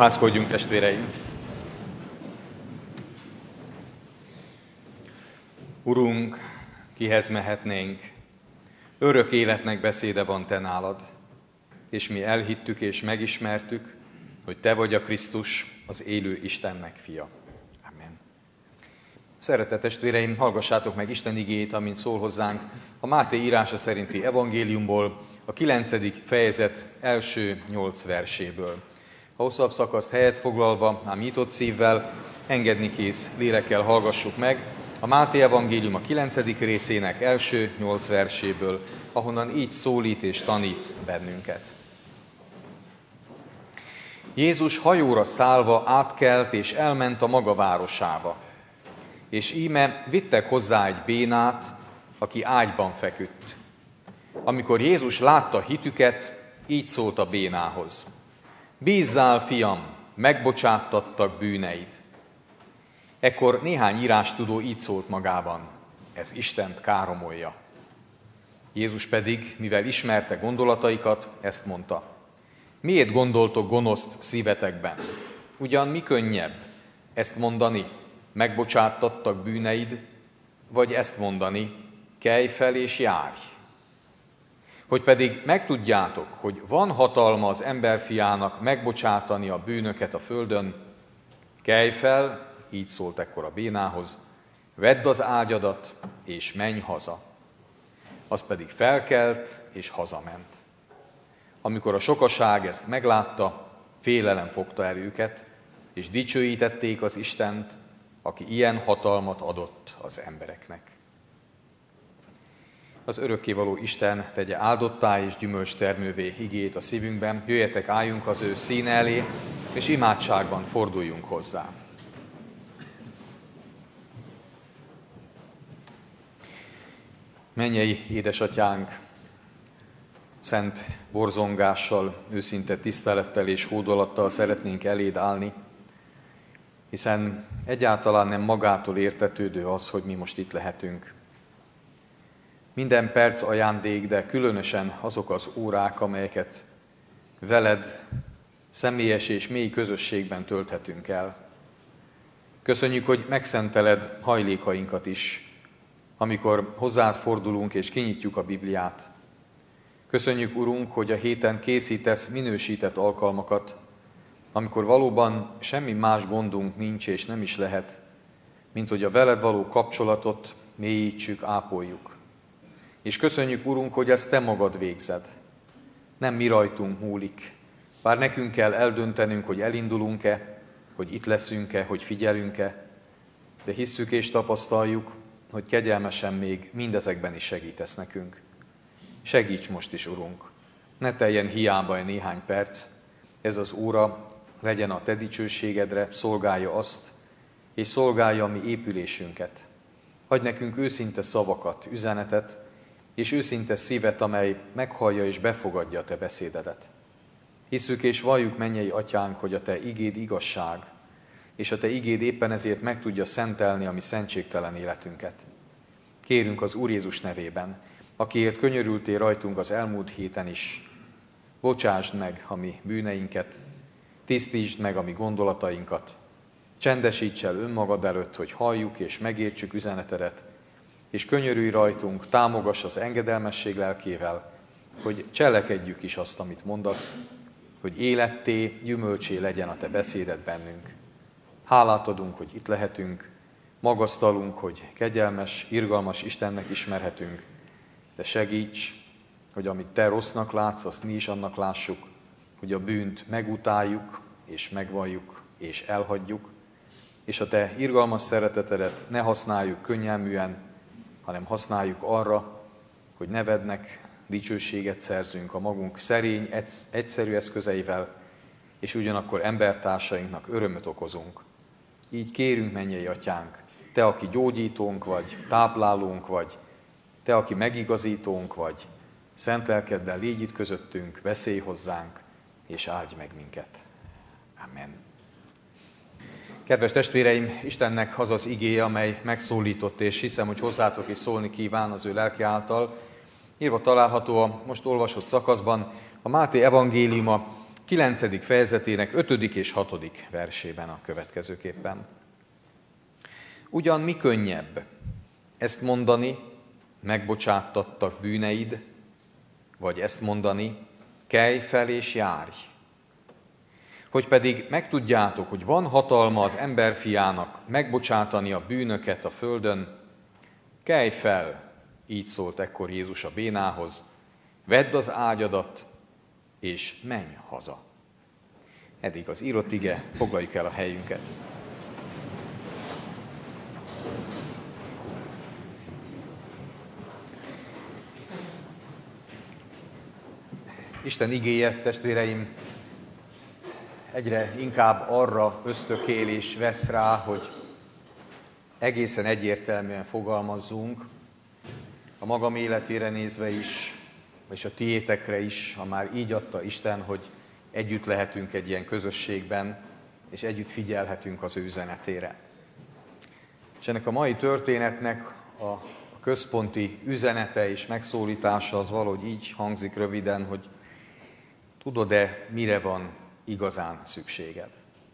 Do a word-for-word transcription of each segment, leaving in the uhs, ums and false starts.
Fohászkodjunk, testvéreim! Urunk, kihez mehetnénk? Örök életnek beszéde van te nálad, és mi elhittük és megismertük, hogy te vagy a Krisztus, az élő Istennek fia. Amen. Szeretett testvéreim, hallgassátok meg Isten igéjét, amint szól hozzánk a Máté írása szerinti evangéliumból, a kilencedik fejezet első nyolc verséből. A hosszabb szakaszt helyet foglalva, ám nyitott szívvel, engedni kész lélekkel hallgassuk meg a Máté evangélium a kilencedik részének első nyolc verséből, ahonnan így szólít és tanít bennünket. Jézus hajóra szállva átkelt és elment a maga városába, és íme vittek hozzá egy bénát, aki ágyban feküdt. Amikor Jézus látta hitüket, így szólt a bénához: Bízzál, fiam, megbocsáttattak bűneid. Ekkor néhány írástudó így szólt magában: ez Istent káromolja. Jézus pedig, mivel ismerte gondolataikat, ezt mondta: miért gondoltok gonoszt szívetekben? Ugyan mi könnyebb ezt mondani, megbocsáttattak bűneid, vagy ezt mondani, kelj fel és járj? Hogy pedig megtudjátok, hogy van hatalma az emberfiának megbocsátani a bűnöket a földön, kelj fel, így szólt ekkor a bénához, vedd az ágyadat, és menj haza. Az pedig felkelt, és hazament. Amikor a sokaság ezt meglátta, félelem fogta el őket, és dicsőítették az Istent, aki ilyen hatalmat adott az embereknek. Az örökkévaló Isten tegye áldottá és gyümölcstermővé igét a szívünkben. Jöjjetek, álljunk az ő színe elé, és imádságban forduljunk hozzá. Mennyei édesatyánk, szent borzongással, őszinte tisztelettel és hódolattal szeretnénk eléd állni, hiszen egyáltalán nem magától értetődő az, hogy mi most itt lehetünk. Minden perc ajándék, de különösen azok az órák, amelyeket veled személyes és mély közösségben tölthetünk el. Köszönjük, hogy megszenteled hajlékainkat is, amikor hozzád fordulunk és kinyitjuk a Bibliát. Köszönjük, Urunk, hogy a héten készítesz minősített alkalmakat, amikor valóban semmi más gondunk nincs és nem is lehet, mint hogy a veled való kapcsolatot mélyítsük, ápoljuk. És köszönjük, Urunk, hogy ezt te magad végzed. Nem mi rajtunk múlik, bár nekünk kell eldöntenünk, hogy elindulunk-e, hogy itt leszünk-e, hogy figyelünk-e, de hisszük és tapasztaljuk, hogy kegyelmesen még mindezekben is segítesz nekünk. Segíts most is, Urunk! Ne teljen hiába egy néhány perc, ez az óra legyen a te dicsőségedre, szolgálja azt, és szolgálja a mi épülésünket. Adj nekünk őszinte szavakat, üzenetet, és őszinte szívet, amely meghallja és befogadja a te beszédedet. Hisszük és valljuk, mennyei atyánk, hogy a te igéd igazság, és a te igéd éppen ezért meg tudja szentelni a mi szentségtelen életünket. Kérünk az Úr Jézus nevében, akiért könyörültél rajtunk az elmúlt héten is, bocsásd meg a mi bűneinket, tisztítsd meg a mi gondolatainkat, csendesíts el önmagad előtt, hogy halljuk és megértsük üzenetedet, és könyörülj rajtunk, támogass az engedelmesség lelkével, hogy cselekedjük is azt, amit mondasz, hogy életté, gyümölcsé legyen a te beszéded bennünk. Hálát adunk, hogy itt lehetünk, magasztalunk, hogy kegyelmes, irgalmas Istennek ismerhetünk, de segíts, hogy amit te rossznak látsz, azt mi is annak lássuk, hogy a bűnt megutáljuk, és megvalljuk, és elhagyjuk, és a te irgalmas szeretetedet ne használjuk könnyelműen, hanem használjuk arra, hogy nevednek, dicsőséget szerzünk a magunk szerény, egyszerű eszközeivel, és ugyanakkor embertársainknak örömöt okozunk. Így kérünk, mennyei atyánk, te, aki gyógyítónk vagy, táplálónk vagy, te, aki megigazítónk vagy, szent lelkeddel légy itt közöttünk, beszélj hozzánk, és áldj meg minket. Amen. Kedves testvéreim, Istennek az az igéje, amely megszólított, és hiszem, hogy hozzátok is szólni kíván az ő lelke által. Írva található a most olvasott szakaszban a Máté evangéliuma kilencedik fejezetének ötödik és hatodik versében a következőképpen. Ugyan mi könnyebb ezt mondani, megbocsáttattak bűneid, vagy ezt mondani, kelj fel és járj. Hogy pedig megtudjátok, hogy van hatalma az emberfiának megbocsátani a bűnöket a földön, kelj fel, így szólt ekkor Jézus a bénához, vedd az ágyadat, és menj haza. Eddig az írott ige, foglaljuk el a helyünket. Isten igéje, testvéreim, egyre inkább arra ösztökél és vesz rá, hogy egészen egyértelműen fogalmazzunk, a magam életére nézve is, és a tiétekre is, ha már így adta Isten, hogy együtt lehetünk egy ilyen közösségben, és együtt figyelhetünk az ő üzenetére. És ennek a mai történetnek a központi üzenete és megszólítása az valahogy így hangzik röviden, hogy tudod-e, mire van igazán szükséged?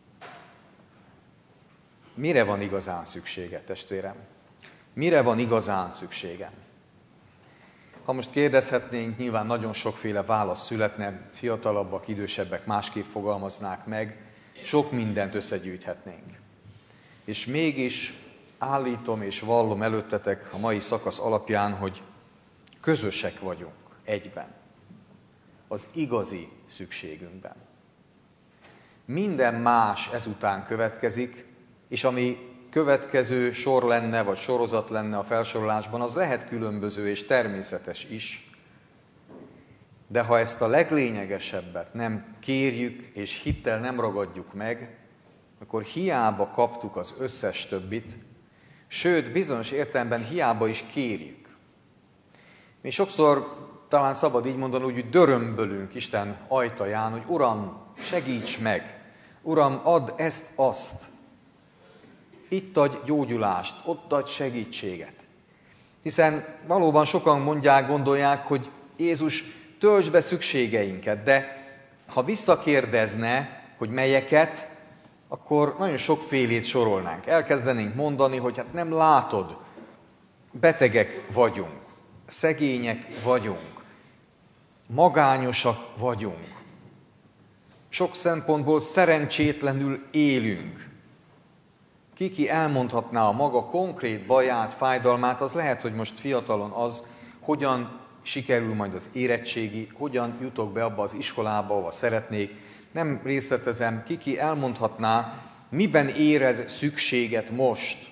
Mire van igazán szükséged, testvérem? Mire van igazán szükségem? Ha most kérdezhetnénk, nyilván nagyon sokféle válasz születne, fiatalabbak, idősebbek másképp fogalmaznák meg, sok mindent összegyűjthetnénk. És mégis állítom és vallom előttetek a mai szakasz alapján, hogy közösek vagyunk egyben, az igazi szükségünkben. Minden más ezután következik, és ami következő sor lenne, vagy sorozat lenne a felsorolásban, az lehet különböző és természetes is. De ha ezt a leglényegesebbet nem kérjük, és hittel nem ragadjuk meg, akkor hiába kaptuk az összes többit, sőt, bizonyos értelemben hiába is kérjük. Mi sokszor, talán szabad így mondani, úgy dörömbölünk Isten ajtaján, hogy Uram, segíts meg! Uram, add ezt, azt! Itt adj gyógyulást, ott adj segítséget. Hiszen valóban sokan mondják, gondolják, hogy Jézus töltsd be szükségeinket, de ha visszakérdezne, hogy melyeket, akkor nagyon sokfélét sorolnánk. Elkezdenénk mondani, hogy hát nem látod, betegek vagyunk, szegények vagyunk, magányosak vagyunk. Sok szempontból szerencsétlenül élünk. Ki-ki elmondhatná a maga konkrét baját, fájdalmát, az lehet, hogy most fiatalon az, hogyan sikerül majd az érettségi, hogyan jutok be abba az iskolába, ahova szeretnék. Nem részletezem, ki-ki elmondhatná, miben érez szükséget most.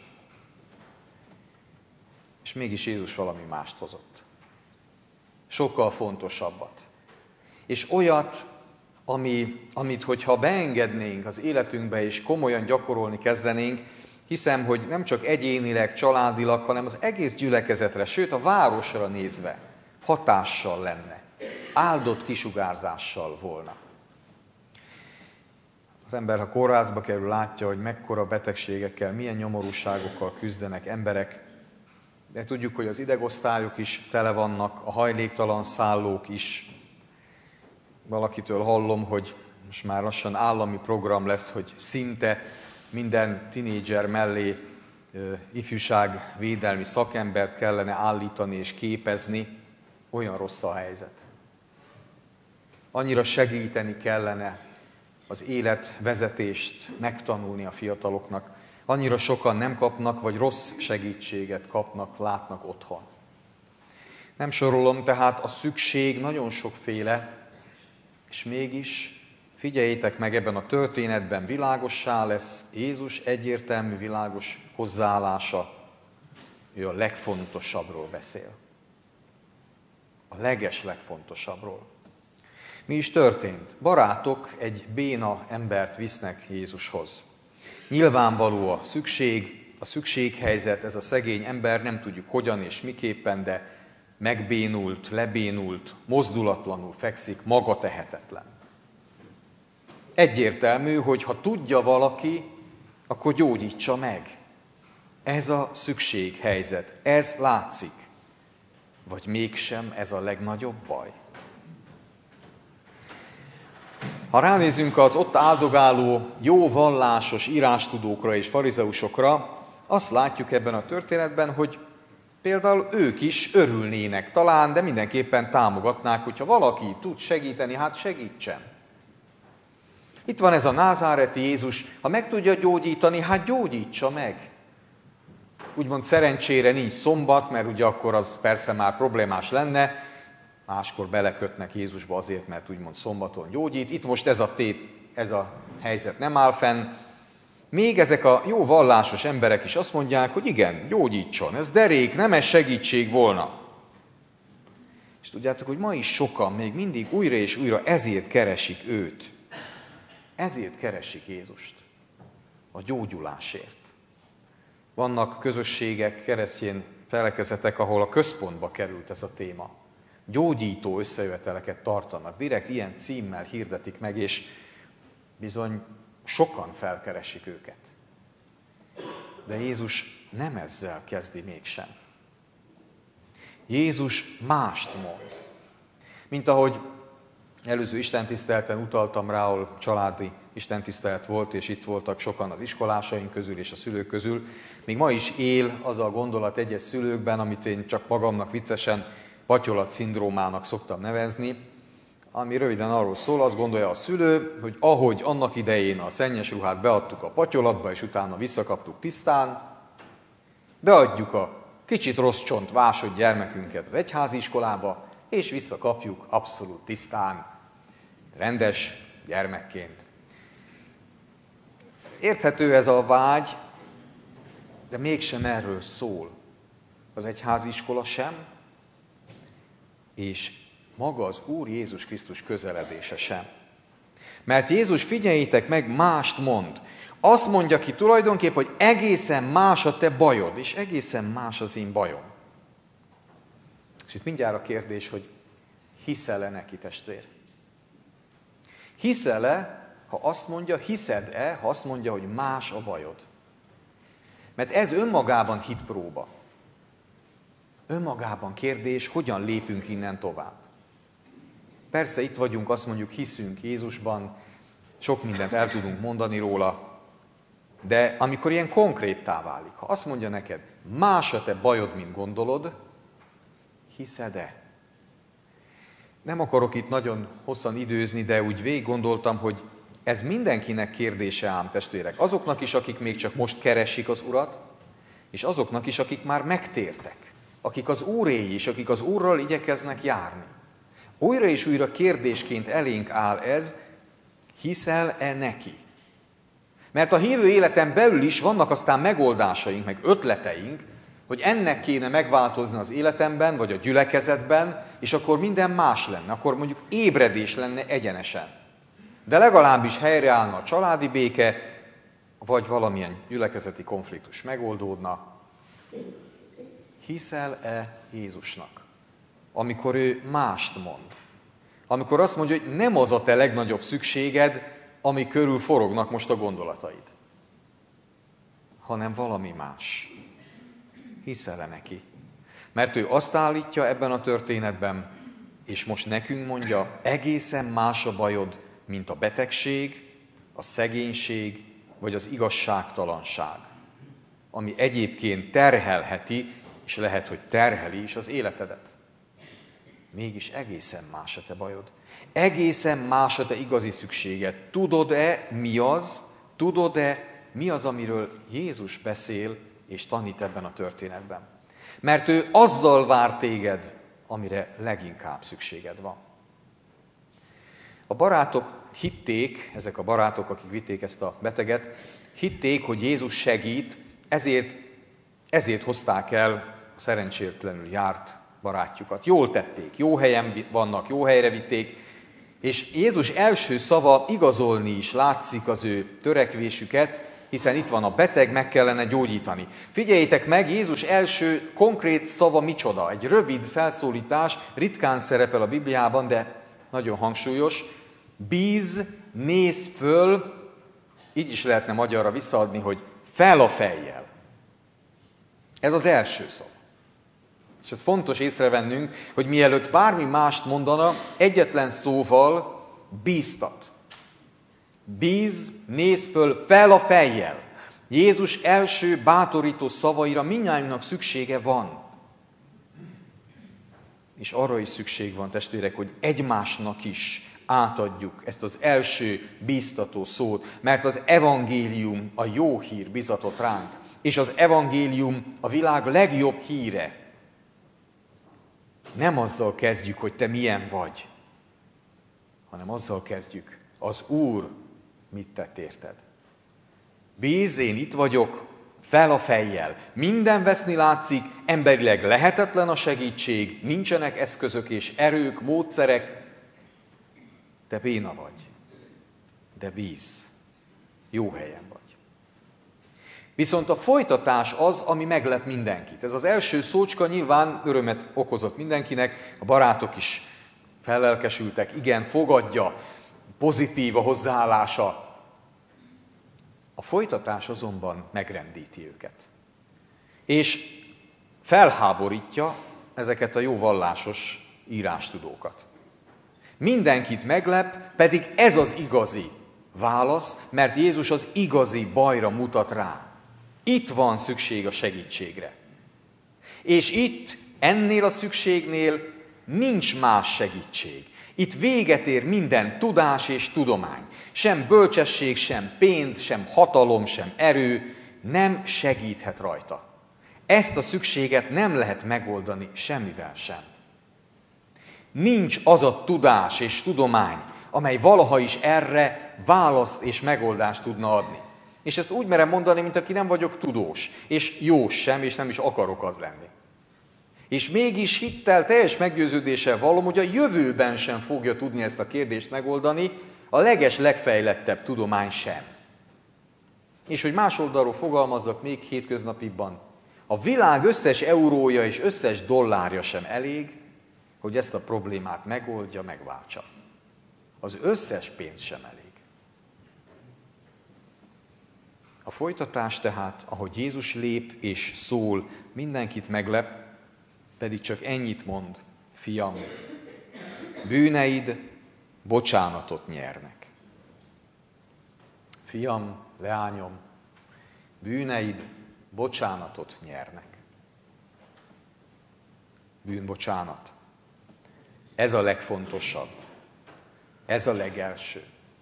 És mégis Jézus valami mást hozott. Sokkal fontosabbat. És olyat, ami, amit hogyha beengednénk az életünkbe és komolyan gyakorolni kezdenénk, hiszem, hogy nem csak egyénileg, családilag, hanem az egész gyülekezetre, sőt a városra nézve hatással lenne, áldott kisugárzással volna. Az ember, ha kórházba kerül, látja, hogy mekkora betegségekkel, milyen nyomorúságokkal küzdenek emberek, de tudjuk, hogy az idegosztályok is tele vannak, a hajléktalan szállók is. Valakitől hallom, hogy most már lassan állami program lesz, hogy szinte minden tinédzser mellé ifjúságvédelmi szakembert kellene állítani és képezni, olyan rossz a helyzet. Annyira segíteni kellene az életvezetést megtanulni a fiataloknak, annyira sokan nem kapnak, vagy rossz segítséget kapnak, látnak otthon. Nem sorolom, tehát a szükség nagyon sokféle, és mégis figyeljétek meg, ebben a történetben világossá lesz Jézus egyértelmű, világos hozzáállása, ő a legfontosabbról beszél. A leges legfontosabbról. Mi is történt? Barátok egy béna embert visznek Jézushoz. Nyilvánvaló a szükség, a szükséghelyzet, ez a szegény ember, nem tudjuk hogyan és miképpen, de megbénult, lebénult, mozdulatlanul fekszik, maga tehetetlen. Egyértelmű, hogy ha tudja valaki, akkor gyógyítsa meg. Ez a szükséghelyzet, ez látszik. Vagy mégsem ez a legnagyobb baj? Ha ránézünk az ott áldogáló, jó vallásos írástudókra és farizeusokra, azt látjuk ebben a történetben, hogy például ők is örülnének talán, de mindenképpen támogatnák, hogyha valaki tud segíteni, hát segítsen. Itt van ez a názáreti Jézus, ha meg tudja gyógyítani, hát gyógyítsa meg. Úgymond szerencsére nincs szombat, mert ugye akkor az persze már problémás lenne, máskor belekötnek Jézusba azért, mert úgymond szombaton gyógyít. Itt most ez a tét, ez a helyzet nem áll fenn. Még ezek a jó vallásos emberek is azt mondják, hogy igen, gyógyítson, ez derék, nem ez segítség volna. És tudjátok, hogy ma is sokan még mindig újra és újra ezért keresik őt. Ezért keresik Jézust. A gyógyulásért. Vannak közösségek, keresztény felekezetek, ahol a központba került ez a téma. Gyógyító összejöveteleket tartanak, direkt ilyen címmel hirdetik meg, és bizony sokan felkeresik őket. De Jézus nem ezzel kezdi mégsem. Jézus mást mond. Mint ahogy előző istentiszteleten utaltam rá, ahol családi istentisztelet volt, és itt voltak sokan az iskolásaink közül és a szülők közül. Még ma is él az a gondolat egyes szülőkben, amit én csak magamnak viccesen patyolat-szindrómának szoktam nevezni, ami röviden arról szól, azt gondolja a szülő, hogy ahogy annak idején a szennyes ruhát beadtuk a patyolatba, és utána visszakaptuk tisztán, beadjuk a kicsit rossz csont vásott gyermekünket az egyházi iskolába, és visszakapjuk abszolút tisztán, rendes gyermekként. Érthető ez a vágy, de mégsem erről szól az egyházi iskola sem, és maga az Úr Jézus Krisztus közeledése sem. Mert Jézus, figyeljétek meg, mást mond. Azt mondja ki tulajdonképpen, hogy egészen más a te bajod, és egészen más az én bajom. És itt mindjárt a kérdés, hogy hiszel-e neki, testvér? Hiszel-e, ha azt mondja, hiszed-e, ha azt mondja, hogy más a bajod? Mert ez önmagában hitpróba. Önmagában kérdés, hogyan lépünk innen tovább. Persze itt vagyunk, azt mondjuk, hiszünk Jézusban, sok mindent el tudunk mondani róla, de amikor ilyen konkréttá válik, ha azt mondja neked, más a te bajod, mint gondolod, hiszed-e? Nem akarok itt nagyon hosszan időzni, de úgy végig gondoltam, hogy ez mindenkinek kérdése ám, testvérek. Azoknak is, akik még csak most keresik az Urat, és azoknak is, akik már megtértek. Akik az Úréi is, akik az Úrral igyekeznek járni. Újra és újra kérdésként elénk áll ez, hiszel-e neki? Mert a hívő életen belül is vannak aztán megoldásaink, meg ötleteink, hogy ennek kéne megváltozni az életemben, vagy a gyülekezetben, és akkor minden más lenne, akkor mondjuk ébredés lenne egyenesen. De legalábbis helyreállna a családi béke, vagy valamilyen gyülekezeti konfliktus megoldódna. Hiszel-e Jézusnak, amikor ő mást mond? Amikor azt mondja, hogy nem az a te legnagyobb szükséged, ami körül forognak most a gondolataid, hanem valami más. Hiszel-e neki? Mert ő azt állítja ebben a történetben, és most nekünk mondja, egészen más a bajod, mint a betegség, a szegénység, vagy az igazságtalanság, ami egyébként terhelheti, és lehet, hogy terheli is az életedet. Mégis egészen más a te bajod. Egészen más a te igazi szükséged. Tudod-e, mi az? Tudod-e, mi az, amiről Jézus beszél és tanít ebben a történetben? Mert ő azzal vár téged, amire leginkább szükséged van. A barátok hitték, ezek a barátok, akik vitték ezt a beteget, hitték, hogy Jézus segít, ezért, ezért hozták el a szerencsétlenül járt barátjukat. Jól tették, jó helyen vannak, jó helyre vitték, és Jézus első szava igazolni is látszik az ő törekvésüket, hiszen itt van a beteg, meg kellene gyógyítani. Figyeljétek meg, Jézus első konkrét szava micsoda? Egy rövid felszólítás, ritkán szerepel a Bibliában, de nagyon hangsúlyos. Bíz, néz föl, így is lehetne magyarra visszaadni, hogy fel a fejjel. Ez az első szó. És ez fontos észrevennünk, hogy mielőtt bármi mást mondana, egyetlen szóval bíztat. Bíz, nézz föl, fel a fejjel. Jézus első bátorító szavaira mindnyájunknak szüksége van. És arra is szükség van, testvérek, hogy egymásnak is átadjuk ezt az első bíztató szót, mert az evangélium, a jó hír bizatott ránk, és az evangélium a világ legjobb híre. Nem azzal kezdjük, hogy te milyen vagy, hanem azzal kezdjük, az Úr mit tett érted. Bíz, én itt vagyok, fel a fejjel. Minden veszni látszik, emberileg lehetetlen a segítség, nincsenek eszközök és erők, módszerek. Te béna vagy, de bíz, jó helyen vagy. Viszont a folytatás az, ami meglep mindenkit. Ez az első szócska nyilván örömet okozott mindenkinek, a barátok is fellelkesültek, igen, fogadja, pozitív a hozzáállása. A folytatás azonban megrendíti őket. És felháborítja ezeket a jó vallásos írástudókat. Mindenkit meglep, pedig ez az igazi válasz, mert Jézus az igazi bajra mutat rá. Itt van szükség a segítségre. És itt, ennél a szükségnél nincs más segítség. Itt véget ér minden tudás és tudomány. Sem bölcsesség, sem pénz, sem hatalom, sem erő nem segíthet rajta. Ezt a szükséget nem lehet megoldani semmivel sem. Nincs az a tudás és tudomány, amely valaha is erre választ és megoldást tudna adni. És ezt úgy merem mondani, mint aki nem vagyok tudós, és jós sem, és nem is akarok az lenni. És mégis hittel, teljes meggyőződéssel vallom, hogy a jövőben sem fogja tudni ezt a kérdést megoldani, a leges, legfejlettebb tudomány sem. És hogy más oldalról fogalmazzak még hétköznapibban, a világ összes eurója és összes dollárja sem elég, hogy ezt a problémát megoldja, megváltsa. Az összes pénz sem elég. A folytatás tehát, ahogy Jézus lép és szól, mindenkit meglep, pedig csak ennyit mond: fiam, bűneid bocsánatot nyernek. Fiam, leányom, bűneid bocsánatot nyernek. Bűnbocsánat. Ez a legfontosabb. Ez a legelső.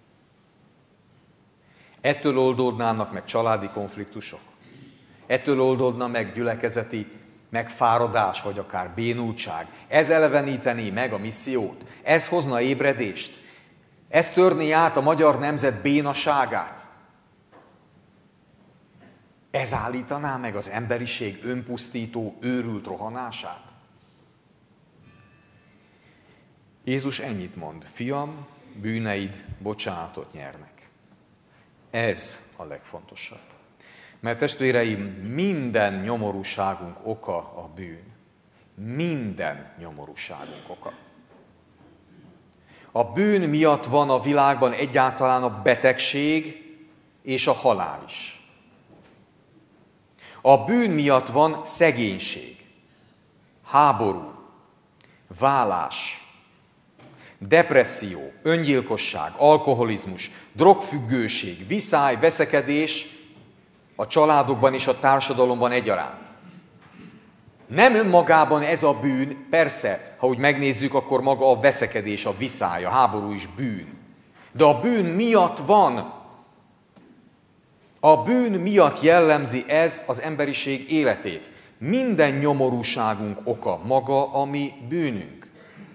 Ettől oldódnának meg családi konfliktusok. Ettől oldódna meg gyülekezeti megfáradás, vagy akár bénultság. Ez elevenítené meg a missziót. Ez hozna ébredést. Ez törné át a magyar nemzet bénaságát. Ez állítaná meg az emberiség önpusztító, őrült rohanását. Jézus ennyit mond: fiam, bűneid bocsánatot nyernek. Ez a legfontosabb. Mert testvéreim, minden nyomorúságunk oka a bűn. Minden nyomorúságunk oka. A bűn miatt van a világban egyáltalán a betegség és a halál is. A bűn miatt van szegénység, háború, válás, depresszió, öngyilkosság, alkoholizmus, drogfüggőség, viszály, veszekedés a családokban és a társadalomban egyaránt. Nem önmagában ez a bűn, persze, ha úgy megnézzük, akkor maga a veszekedés, a viszály, a háború is bűn. De a bűn miatt van. A bűn miatt jellemzi ez az emberiség életét. Minden nyomorúságunk oka maga a mi bűnünk.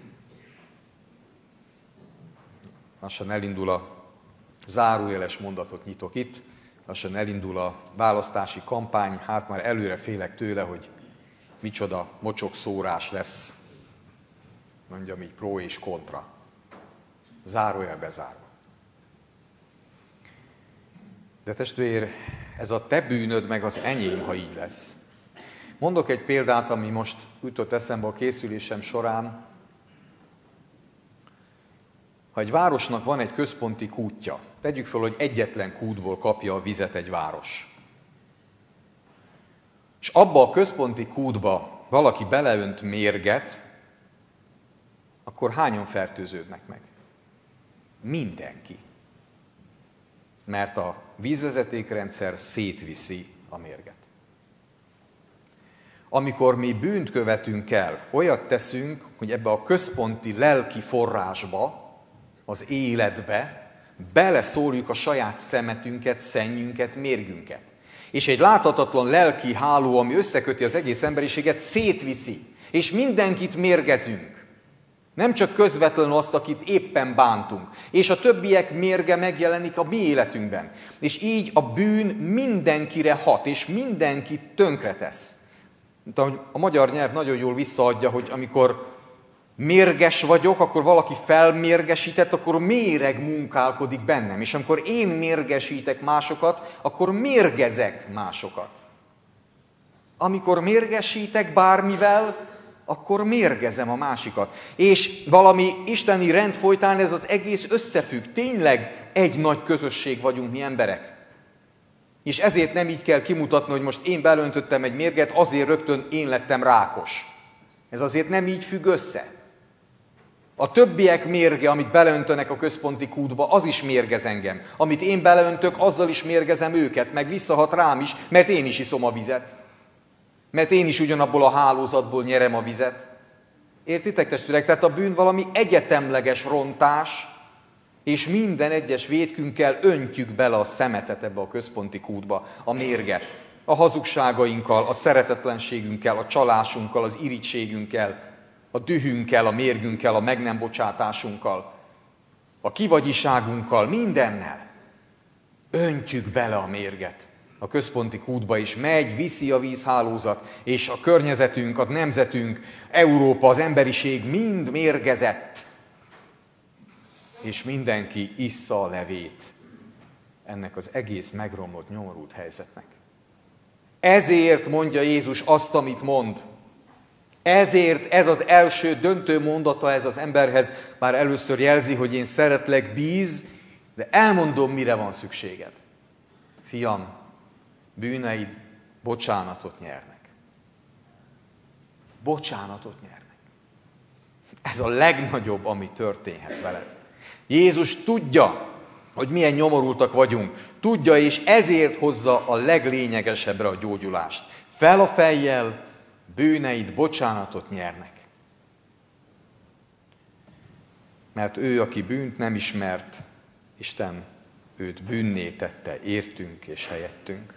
Lassan elindul a zárójeles mondatot nyitok itt, lassan elindul a választási kampány, hát már előre félek tőle, hogy micsoda mocsokszórás lesz, mondjam így, pro és kontra. Zárójel bezárva. De testvér, ez a te bűnöd meg az enyém, ha így lesz. Mondok egy példát, ami most jutott eszembe a készülésem során. Ha egy városnak van egy központi kútja, tegyük fel, hogy egyetlen kútból kapja a vizet egy város. És abba a központi kútba valaki beleönt mérget, akkor hányan fertőződnek meg? Mindenki. mert a vízvezetékrendszer szétviszi a mérget. Amikor mi bűnt követünk el, olyat teszünk, hogy ebbe a központi lelki forrásba, az életbe beleszórjuk a saját szemetünket, szennyünket, mérgünket. És egy láthatatlan lelki háló, ami összeköti az egész emberiséget, szétviszi. És mindenkit mérgezünk. Nem csak közvetlenül azt, akit éppen bántunk. És a többiek mérge megjelenik a mi életünkben. És így a bűn mindenkire hat, és mindenkit tönkretesz. A magyar nyelv nagyon jól visszaadja, hogy amikor mérges vagyok, akkor valaki felmérgesített, akkor méreg munkálkodik bennem. És amikor én mérgesítek másokat, akkor mérgezek másokat. Amikor mérgesítek bármivel, akkor mérgezem a másikat. És valami isteni rend folytán ez az egész összefügg. Tényleg egy nagy közösség vagyunk mi emberek. És ezért nem így kell kimutatni, hogy most én belöntöttem egy mérget, azért rögtön én lettem rákos. Ez azért nem így függ össze. A többiek mérge, amit belöntönek a központi kútba, az is mérgez engem. Amit én beleöntök, azzal is mérgezem őket, meg visszahat rám is, mert én is iszom a vizet. Mert én is ugyanabból a hálózatból nyerem a vizet. Értitek, testvérek? Tehát a bűn valami egyetemleges rontás, és minden egyes vétkünkkel öntjük bele a szemetet ebbe a központi kútba, a mérget. A hazugságainkkal, a szeretetlenségünkkel, a csalásunkkal, az irigységünkkel, a dühünkkel, a mérgünkkel, a meg nem bocsátásunkkal, a kivagyiságunkkal, mindennel. Öntjük bele a mérget a központi kútba, és megy, viszi a vízhálózat, és a környezetünk, a nemzetünk, Európa, az emberiség mind mérgezett. És mindenki issza a levét ennek az egész megromlott, nyomorult helyzetnek. Ezért mondja Jézus azt, amit mond. Ezért ez az első döntő mondata ez az emberhez, már először jelzi, hogy én szeretlek, bíz, de elmondom, mire van szükséged. Fiam, bűneid bocsánatot nyernek. Bocsánatot nyernek. Ez a legnagyobb, ami történhet veled. Jézus tudja, hogy milyen nyomorultak vagyunk. Tudja, és ezért hozza a leglényegesebbre a gyógyulást. Fel a fejjel, bűneid bocsánatot nyernek. Mert ő, aki bűnt nem ismert, Isten őt bűnné tette értünk és helyettünk.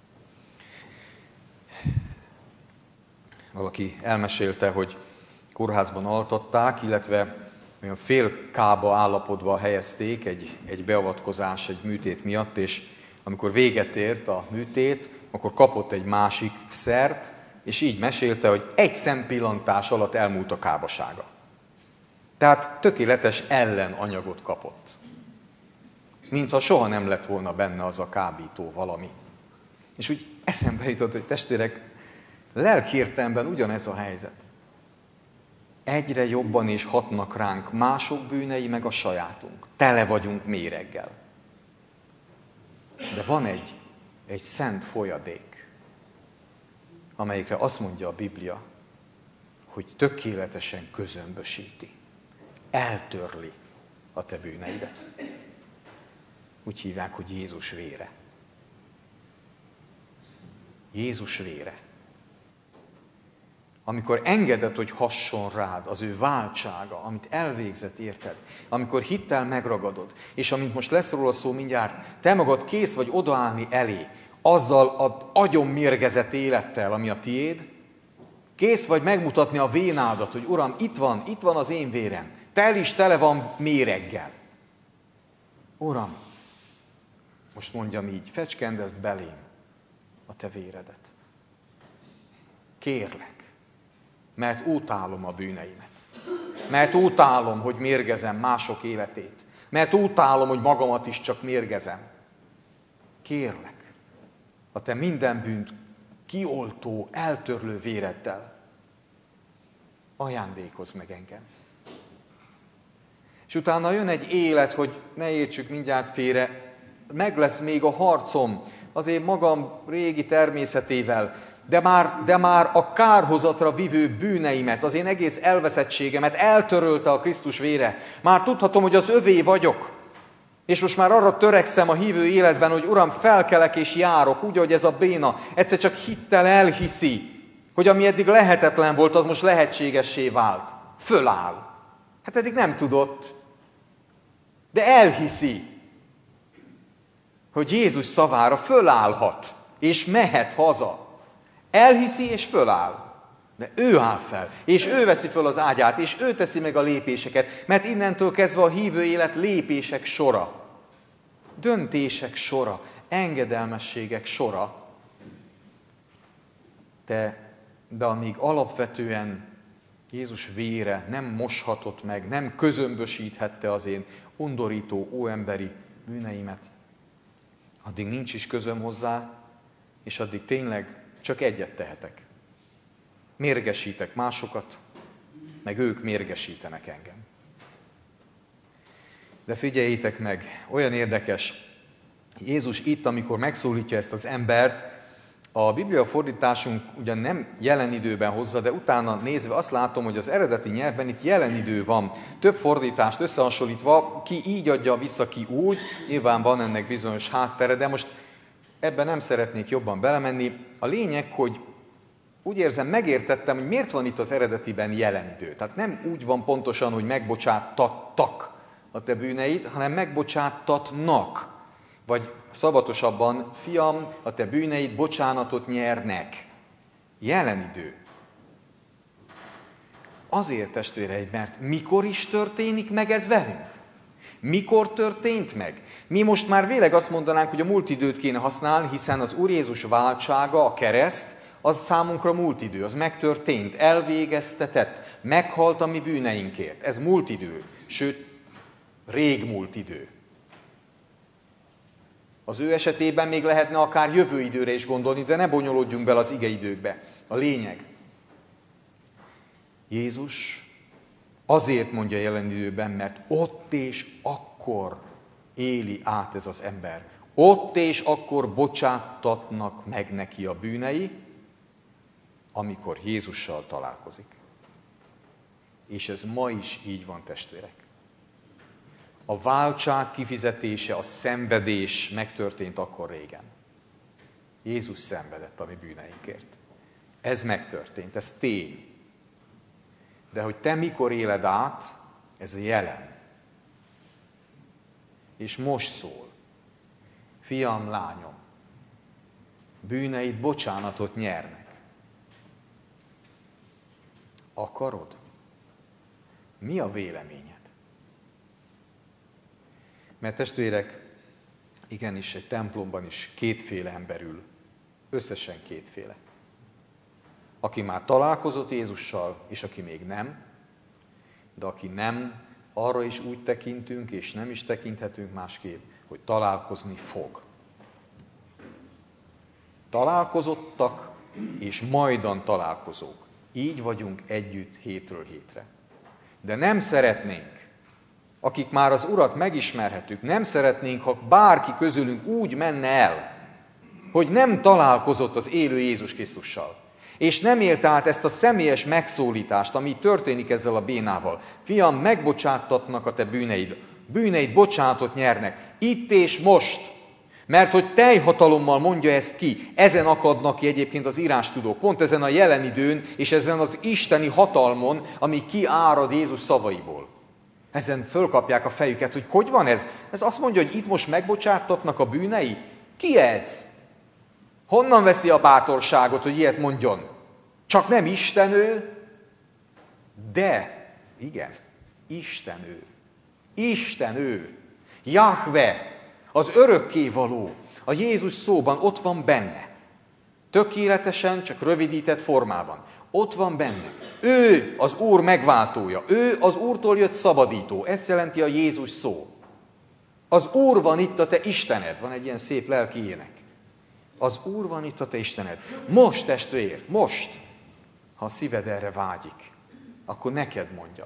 Valaki elmesélte, hogy kórházban altatták, illetve olyan fél kába állapotba helyezték egy, egy beavatkozás, egy műtét miatt, és amikor véget ért a műtét, akkor kapott egy másik szert, és így mesélte, hogy egy szempillantás alatt elmúlt a kábasága. Tehát tökéletes ellenanyagot kapott. Mintha soha nem lett volna benne az a kábító valami. És úgy eszembe jutott, hogy testvérek, lelkiértelemben ugyanez a helyzet. Egyre jobban is hatnak ránk mások bűnei, meg a sajátunk. Tele vagyunk méreggel. De van egy, egy szent folyadék, amelyikre azt mondja a Biblia, hogy tökéletesen közömbösíti, eltörli a te bűneidet. Úgy hívják, hogy Jézus vére. Jézus vére. Amikor engeded, hogy hasson rád az ő váltsága, amit elvégzett érted, amikor hittel megragadod, és amint most lesz róla szó mindjárt, te magad kész vagy odaállni elé, azzal az agyon mérgezett élettel, ami a tiéd, kész vagy megmutatni a vénádat, hogy Uram, itt van, itt van az én vérem, tel is tele van méreggel. Uram, most mondjam így, fecskendezd belém a te véredet. Kérlek. Mert utálom a bűneimet. Mert utálom, hogy mérgezem mások életét. Mert utálom, hogy magamat is csak mérgezem. Kérlek, a te minden bűnt kioltó, eltörlő véreddel ajándékozz meg engem. És utána jön egy élet, hogy ne értsük mindjárt félre, meg lesz még a harcom az én magam régi természetével, De már, de már a kárhozatra vivő bűneimet, az én egész elveszettségemet eltörölte a Krisztus vére. Már tudhatom, hogy az övé vagyok. És most már arra törekszem a hívő életben, hogy Uram, felkelek és járok, úgy, hogy ez a béna egyszer csak hittel elhiszi, hogy ami eddig lehetetlen volt, az most lehetségessé vált. Föláll. Hát eddig nem tudott, de elhiszi, hogy Jézus szavára fölállhat, és mehet haza. Elhiszi, és föláll. De ő áll fel, és ő veszi föl az ágyát, és ő teszi meg a lépéseket, mert innentől kezdve a hívő élet lépések sora, döntések sora, engedelmességek sora. De, de amíg alapvetően Jézus vére nem moshatott meg, nem közömbösíthette az én undorító, óemberi bűneimet, addig nincs is közöm hozzá, és addig tényleg csak egyet tehetek. Mérgesítek másokat, meg ők mérgesítenek engem. De figyeljétek meg, olyan érdekes, Jézus itt, amikor megszólítja ezt az embert, a Biblia fordításunk ugyan nem jelen időben hozza, de utána nézve azt látom, hogy az eredeti nyelvben itt jelen idő van. Több fordítást összehasonlítva, ki így adja vissza, ki úgy, nyilván van ennek bizonyos háttere, de most ebben nem szeretnék jobban belemenni. A lényeg, hogy úgy érzem, megértettem, hogy miért van itt az eredetiben jelen idő. Tehát nem úgy van pontosan, hogy megbocsáttattak a te bűneid, hanem megbocsáttatnak. Vagy szabatosabban, fiam, a te bűneid bocsánatot nyernek. Jelen idő. Azért, testvéreim, mert mikor is történik meg ez velünk? Mikor történt meg? Mi most már véleg azt mondanánk, hogy a múlt időt kéne használni, hiszen az Úr Jézus váltsága, a kereszt, az számunkra múlt idő, az megtörtént, elvégeztetett, meghalt a mi bűneinkért. Ez múlt idő, sőt, rég múlt idő. Az ő esetében még lehetne akár jövő időre is gondolni, de ne bonyolódjunk bele az igeidőkbe. A lényeg. Jézus azért mondja jelen időben, mert ott és akkor éli át ez az ember. Ott és akkor bocsáttatnak meg neki a bűnei, amikor Jézussal találkozik. És ez ma is így van, testvérek. A váltság kifizetése, a szenvedés megtörtént akkor régen. Jézus szenvedett a mi bűneinkért. Ez megtörtént, ez tény. De hogy te mikor éled át, ez jelen. És most szól. Fiam, lányom, bűneid bocsánatot nyernek. Akarod? Mi a véleményed? Mert testvérek, igenis egy templomban is kétféle ember ül. Összesen kétféle. Aki már találkozott Jézussal, és aki még nem, de aki nem, arra is úgy tekintünk, és nem is tekinthetünk másképp, hogy találkozni fog. Találkozottak, és majdan találkozók. Így vagyunk együtt hétről hétre. De nem szeretnénk, akik már az Urat megismerhetük, nem szeretnénk, ha bárki közülünk úgy menne el, hogy nem találkozott az élő Jézus Krisztussal, és nem élte át ezt a személyes megszólítást, ami történik ezzel a bénával. Fiam, megbocsáttatnak a te bűneid, bűneid bocsánatot nyernek, itt és most. Mert hogy teljhatalommal mondja ezt ki, ezen akadnak ki egyébként az írástudók, pont ezen a jelen időn, és ezen az isteni hatalmon, ami kiárad Jézus szavaiból. Ezen fölkapják a fejüket, hogy hogy van ez? Ez azt mondja, hogy itt most megbocsátatnak a bűnei? Ki ez? Honnan veszi a bátorságot, hogy ilyet mondjon? Csak nem Isten ő? De, igen, Isten ő. Isten ő. Jahve. Az örökkévaló, a Jézus szóban ott van benne. Tökéletesen, csak rövidített formában. Ott van benne. Ő az Úr megváltója. Ő az Úrtól jött szabadító. Ezt jelenti a Jézus szó. Az Úr van itt a te Istened. Van egy ilyen szép lelki ének. Az Úr van itt a te Istened. Most, testvér, most, ha a szíved erre vágyik, akkor neked mondja.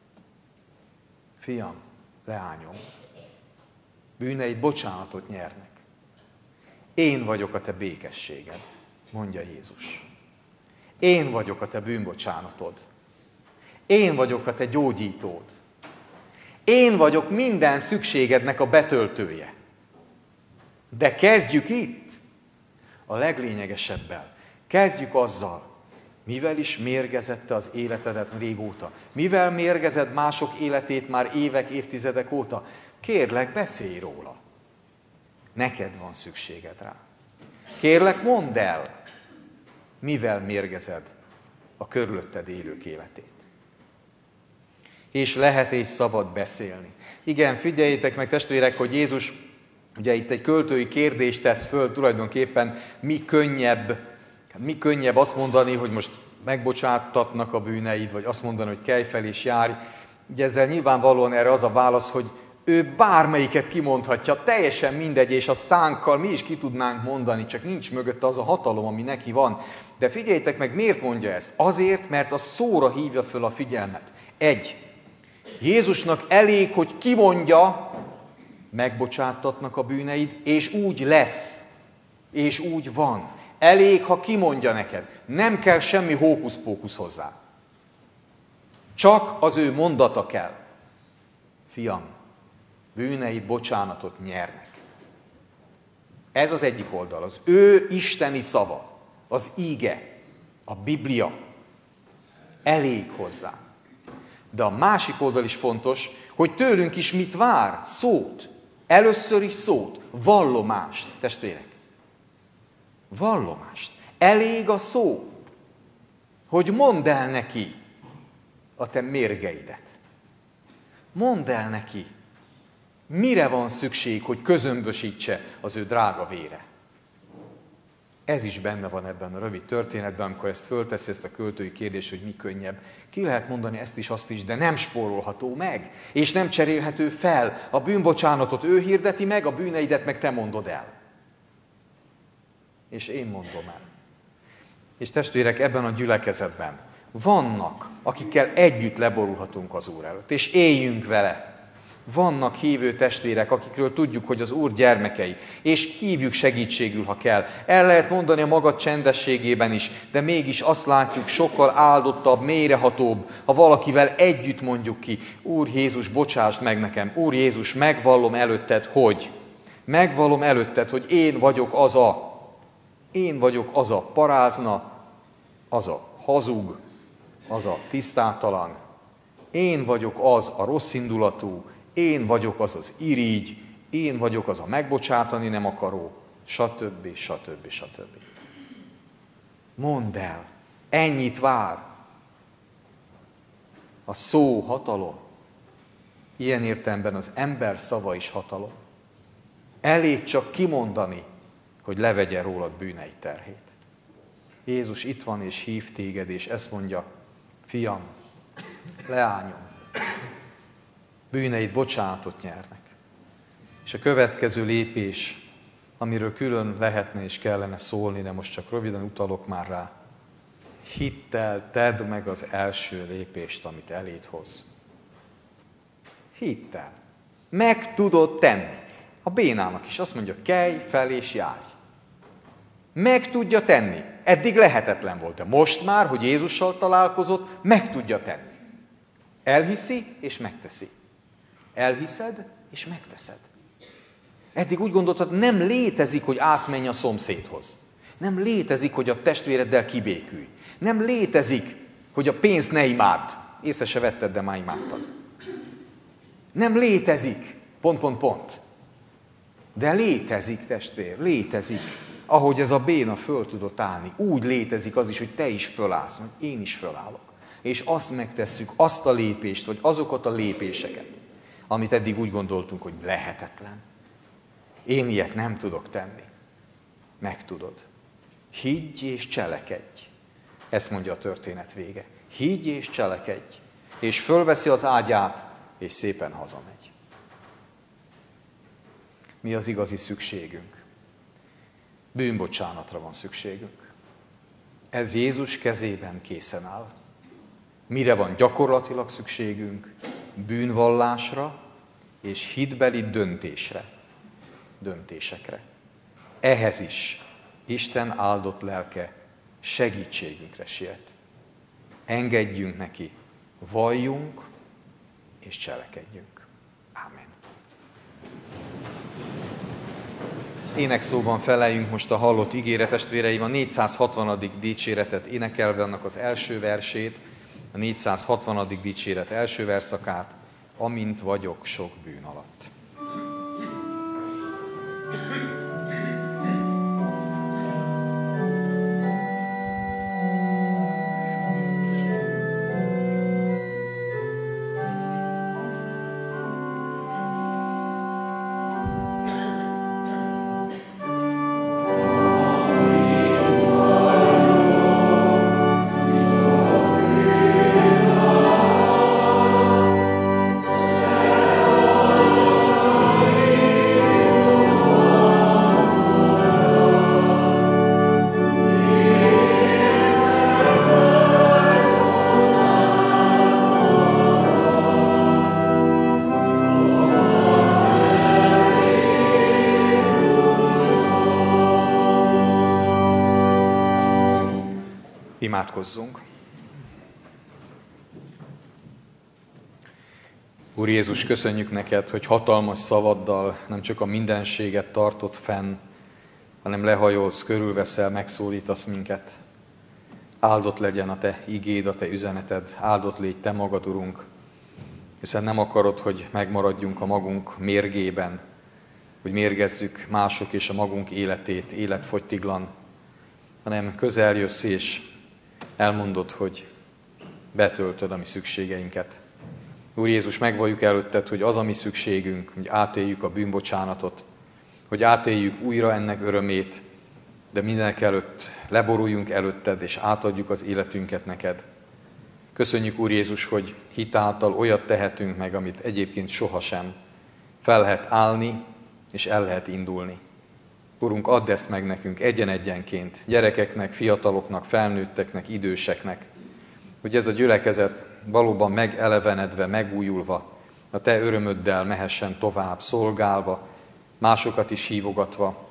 Fiam, leányom, bűneid bocsánatot nyernek. Én vagyok a te békességed, mondja Jézus. Én vagyok a te bűnbocsánatod. Én vagyok a te gyógyítód. Én vagyok minden szükségednek a betöltője. De kezdjük itt, a leglényegesebbel. Kezdjük azzal, mivel is mérgezette az életedet régóta? Mivel mérgezed mások életét már évek, évtizedek óta? Kérlek, beszélj róla. Neked van szükséged rá. Kérlek, mondd el, mivel mérgezed a körülötted élők életét. És lehet és szabad beszélni. Igen, figyeljétek meg, testvérek, hogy Jézus ugye itt egy költői kérdést tesz föl, tulajdonképpen mi könnyebb, mi könnyebb azt mondani, hogy most megbocsátatnak a bűneid, vagy azt mondani, hogy kelj fel és járj. Ugye ezzel nyilvánvalóan erre az a válasz, hogy ő bármelyiket kimondhatja, teljesen mindegy, és a szánkkal mi is ki tudnánk mondani, csak nincs mögötte az a hatalom, ami neki van. De figyeljétek meg, miért mondja ezt? Azért, mert a szóra hívja föl a figyelmet. Egy. Jézusnak elég, hogy kimondja, megbocsátatnak a bűneid, és úgy lesz, és úgy van. Elég, ha kimondja neked. Nem kell semmi hókusz-pókusz hozzá. Csak az ő mondata kell. Fiam, bűneid bocsánatot nyernek. Ez az egyik oldal, az ő isteni szava, az íge, a Biblia. Elég hozzá. De a másik oldal is fontos, hogy tőlünk is mit vár? Szót. Először is szót. Vallomást, testvérek. Vallomást. Elég a szó, hogy mondd el neki a te mérgeidet. Mondd el neki, mire van szükség, hogy közömbösítse az ő drága vére. Ez is benne van ebben a rövid történetben, amikor ezt fölteszi, ezt a költői kérdést, hogy mi könnyebb. Ki lehet mondani ezt is, azt is, de nem spórolható meg, és nem cserélhető fel. A bűnbocsánatot ő hirdeti meg, a bűneidet meg te mondod el. És én mondom el. És testvérek, ebben a gyülekezetben vannak, akikkel együtt leborulhatunk az Úr előtt, és éljünk vele. Vannak hívő testvérek, akikről tudjuk, hogy az Úr gyermekei, és hívjuk segítségül, ha kell. El lehet mondani a maga csendességében is, de mégis azt látjuk, sokkal áldottabb, mélyrehatóbb, ha valakivel együtt mondjuk ki, Úr Jézus, bocsásd meg nekem, Úr Jézus, megvallom előtted, hogy? Megvallom előtted, hogy én vagyok az a, én vagyok az a parázna, az a hazug, az a tisztátalan, én vagyok az a rosszindulatú, én vagyok az az irigy, én vagyok az a megbocsátani nem akaró, stb. stb. stb. Mondd el, ennyit vár. A szó hatalom. Ilyen értelemben az ember szava is hatalom. Elég csak kimondani, hogy levegye rólad bűneid terhét. Jézus itt van és hív téged, és ezt mondja, fiam, leányom, bűneid bocsánatot nyernek. És a következő lépés, amiről külön lehetne és kellene szólni, de most csak röviden utalok már rá. Hittel tedd meg az első lépést, amit eléd hoz. Hittel. Meg tudod tenni. A bénának is azt mondja, kelj fel és járj. Meg tudja tenni. Eddig lehetetlen volt, de most már, hogy Jézussal találkozott, meg tudja tenni. Elhiszi és megteszi. Elhiszed és megteszed. Eddig úgy gondoltad, nem létezik, hogy átmenj a szomszédhoz. Nem létezik, hogy a testvéreddel kibékülj. Nem létezik, hogy a pénzt ne imádd. Észre se vetted, de már imádtad. Nem létezik. Pont, pont, pont. De létezik, testvér, létezik. Ahogy ez a béna föl tudott állni, úgy létezik az is, hogy te is fölállsz, meg én is fölállok. És azt megtesszük, azt a lépést, vagy azokat a lépéseket, amit eddig úgy gondoltunk, hogy lehetetlen. Én ilyet nem tudok tenni. Meg tudod. Higgy és cselekedj. Ezt mondja a történet vége. Higgy és cselekedj. És fölveszi az ágyát, és szépen hazamegy. Mi az igazi szükségünk? Bűnbocsánatra van szükségünk. Ez Jézus kezében készen áll. Mire van gyakorlatilag szükségünk? Bűnvallásra és hitbeli döntésre. Döntésekre. Ehhez is Isten áldott lelke segítségünkre siet. Engedjünk neki, valljunk és cselekedjünk. Ámen. Énekszóban feleljünk most a hallott ígére, testvéreim, a négyszázhatvanadik dicséretet énekelve, annak az első versét, a négyszázhatvanadik dicséret első verszakát, amint vagyok sok bűn alatt. Imádkozzunk. Úr Jézus, köszönjük neked, hogy hatalmas szavaddal nem csak a mindenséget tartod fenn, hanem lehajolsz, körülveszel, megszólítasz minket. Áldott legyen a te igéd, a te üzeneted, áldott légy te magad, Urunk, hiszen nem akarod, hogy megmaradjunk a magunk mérgében, hogy mérgezzük mások és a magunk életét életfogytiglan, hanem közel jössz és elmondod, hogy betöltöd a mi szükségeinket. Úr Jézus, megvalljuk előtted, hogy az a mi szükségünk, hogy átéljük a bűnbocsánatot, hogy átéljük újra ennek örömét, de mindenek előtt leboruljunk előtted, és átadjuk az életünket neked. Köszönjük, Úr Jézus, hogy hitáltal olyat tehetünk meg, amit egyébként sohasem. Fel lehet állni, és el lehet indulni. Urunk, add ezt meg nekünk egyen-egyenként, gyerekeknek, fiataloknak, felnőtteknek, időseknek, hogy ez a gyülekezet valóban megelevenedve, megújulva, a te örömöddel mehessen tovább, szolgálva, másokat is hívogatva,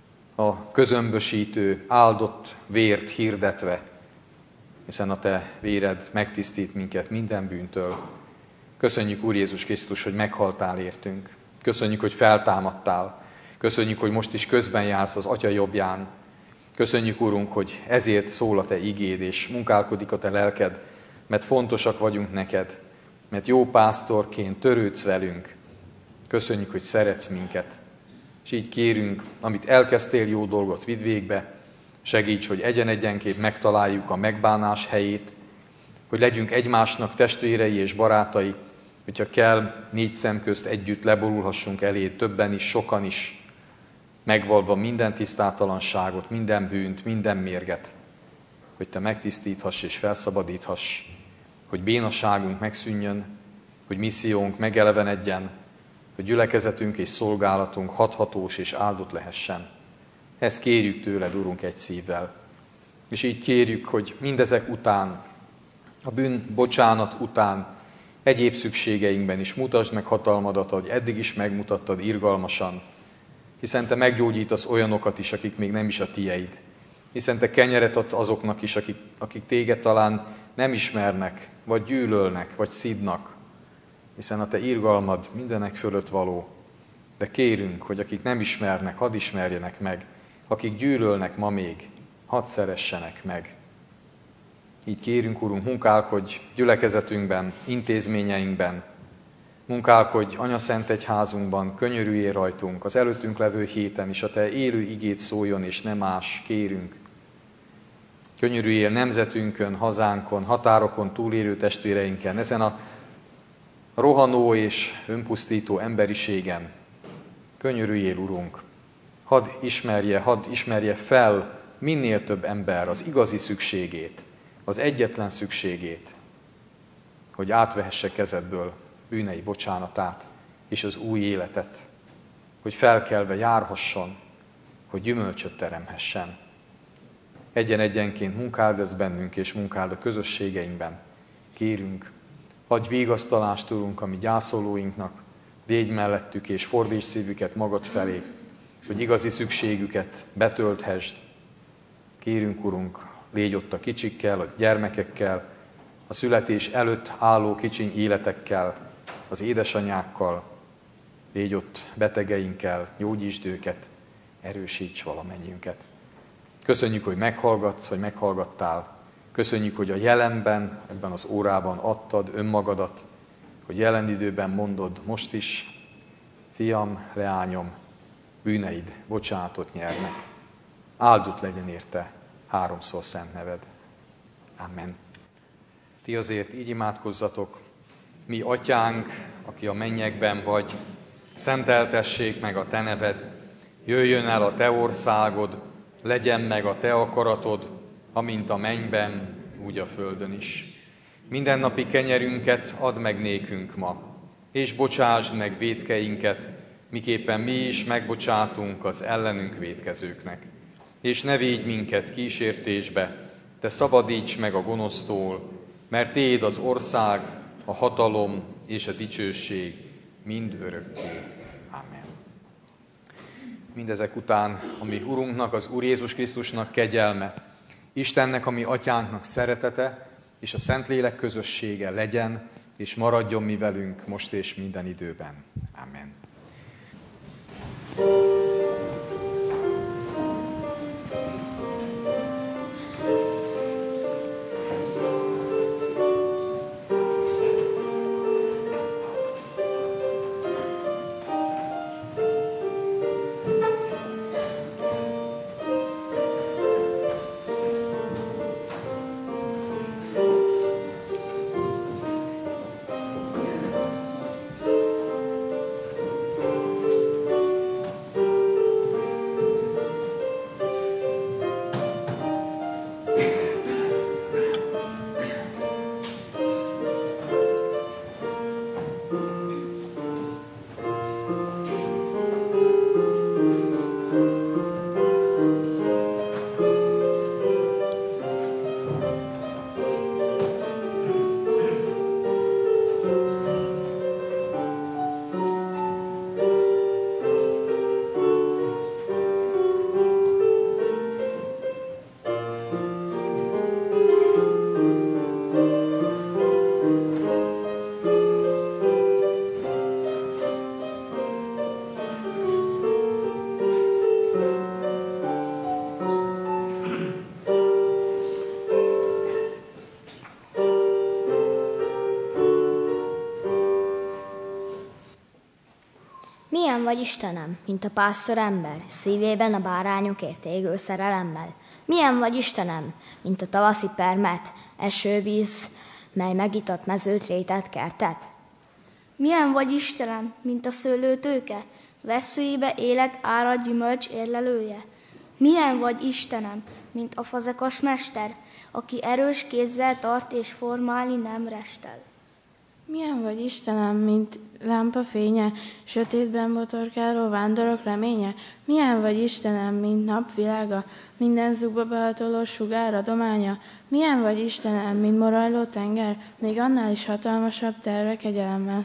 a közömbösítő, áldott vért hirdetve, hiszen a te véred megtisztít minket minden bűntől. Köszönjük, Úr Jézus Krisztus, hogy meghaltál értünk. Köszönjük, hogy feltámadtál. Köszönjük, hogy most is közben jársz az Atya jobbján. Köszönjük, Urunk, hogy ezért szól a te igéd, és munkálkodik a te lelked, mert fontosak vagyunk neked, mert jó pásztorként törődsz velünk. Köszönjük, hogy szeretsz minket. És így kérünk, amit elkezdtél, jó dolgot vidd végbe, segíts, hogy egyen-egyenként megtaláljuk a megbánás helyét, hogy legyünk egymásnak testvérei és barátai, hogyha kell, négy szem közt együtt leborulhassunk elé, többen is, sokan is, megvalva minden tisztátalanságot, minden bűnt, minden mérget, hogy te megtisztíthass és felszabadíthass, hogy bénaságunk megszűnjön, hogy missziónk megelevenedjen, hogy gyülekezetünk és szolgálatunk hathatós és áldott lehessen. Ezt kérjük tőled, Urunk, egy szívvel. És így kérjük, hogy mindezek után, a bűn bocsánat után, egyéb szükségeinkben is mutasd meg hatalmadat, ahogy eddig is megmutattad irgalmasan, hiszen te meggyógyítasz olyanokat is, akik még nem is a tieid. Hiszen te kenyeret adsz azoknak is, akik, akik téged talán nem ismernek, vagy gyűlölnek, vagy szidnak. Hiszen a te irgalmad mindenek fölött való. De kérünk, hogy akik nem ismernek, hadd ismerjenek meg. Akik gyűlölnek ma még, hadd szeressenek meg. Így kérünk, Urunk, munkálkodj gyülekezetünkben, intézményeinkben, munkálkodj anyaszentegyházunkban, könyörüljél rajtunk, az előttünk levő héten is a te élő igét szóljon, és nem más, kérünk. Könyörüljél nemzetünkön, hazánkon, határokon túlélő testvéreinken, ezen a rohanó és önpusztító emberiségen. Könyörüljél, Urunk, hadd ismerje, hadd ismerje fel minél több ember az igazi szükségét, az egyetlen szükségét, hogy átvehesse kezedből bűnei bocsánatát és az új életet, hogy felkelve járhasson, hogy gyümölcsöt teremhessen. Egyen-egyenként munkáld ez bennünk, és munkáld a közösségeinkben. Kérünk, adj vigasztalást, Urunk, a mi gyászolóinknak, légy mellettük, és fordíts szívüket magad felé, hogy igazi szükségüket betölthesd. Kérünk, Urunk, légy ott a kicsikkel, a gyermekekkel, a születés előtt álló kicsiny életekkel, az édesanyákkal, Légy ott betegeinkkel, gyógyítsd őket, erősíts valamennyiünket. Köszönjük, hogy meghallgatsz, hogy meghallgattál. Köszönjük, hogy a jelenben, ebben az órában adtad önmagadat, hogy jelen időben mondod most is, fiam, leányom, bűneid bocsánatot nyernek. Áldott legyen érte háromszor szent neved. Amen. Ti azért így imádkozzatok: mi atyánk, aki a mennyekben vagy, szenteltessék meg a te neved, jöjjön el a te országod, legyen meg a te akaratod, amint a mennyben, úgy a földön is. Mindennapi kenyerünket add meg nékünk ma, és bocsásd meg vétkeinket, miképpen mi is megbocsátunk az ellenünk vétkezőknek. És ne védj minket kísértésbe, de szabadíts meg a gonosztól, mert tiéd az ország, a hatalom és a dicsőség mind örökké. Amen. Mindezek után a mi Urunknak, az Úr Jézus Krisztusnak kegyelme, Istennek, a mi atyánknak szeretete, és a Szentlélek közössége legyen, és maradjon mi velünk most és minden időben. Amen. Milyen vagy, Istenem, mint a pásztor ember, szívében a bárányokért égő szerelemmel? Milyen vagy, Istenem, mint a tavaszi permet, esővíz, mely megított mezőt, rétet, kertet? Milyen vagy, Istenem, mint a szőlőtőke, vesszőibe élet, árad, gyümölcs érlelője? Milyen vagy, Istenem, mint a fazekas mester, aki erős kézzel tart és formálni nem restel? Milyen vagy, Istenem, mint lámpa fénye, sötétben botorkáló vándorok reménye? Milyen vagy, Istenem, mint napvilága, minden zugba behatoló sugár adománya? Milyen vagy, Istenem, mint morajló tenger, még annál is hatalmasabb terve kegyelemmel?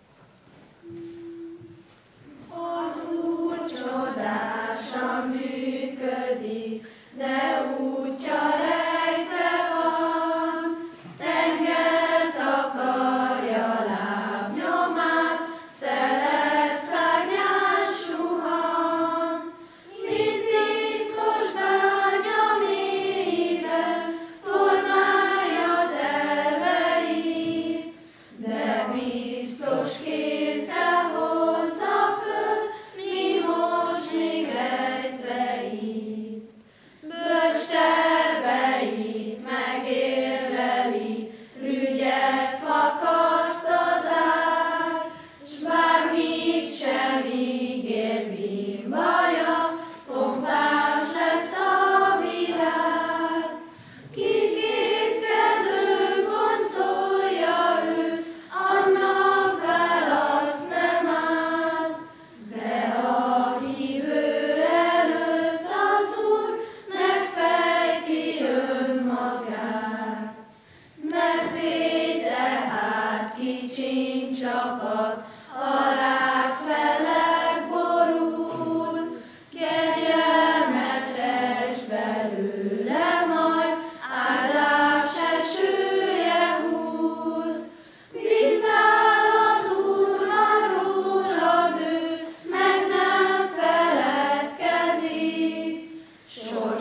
Az Úr csodásan működik, de útja rejtve van, tengert akarja lábnyomát, szelet szárnyán suhan, mint titkos bánya mélyében formálja terveit, de biztos kézzel hozza föl, mi most még rejtve itt. Bölcs terve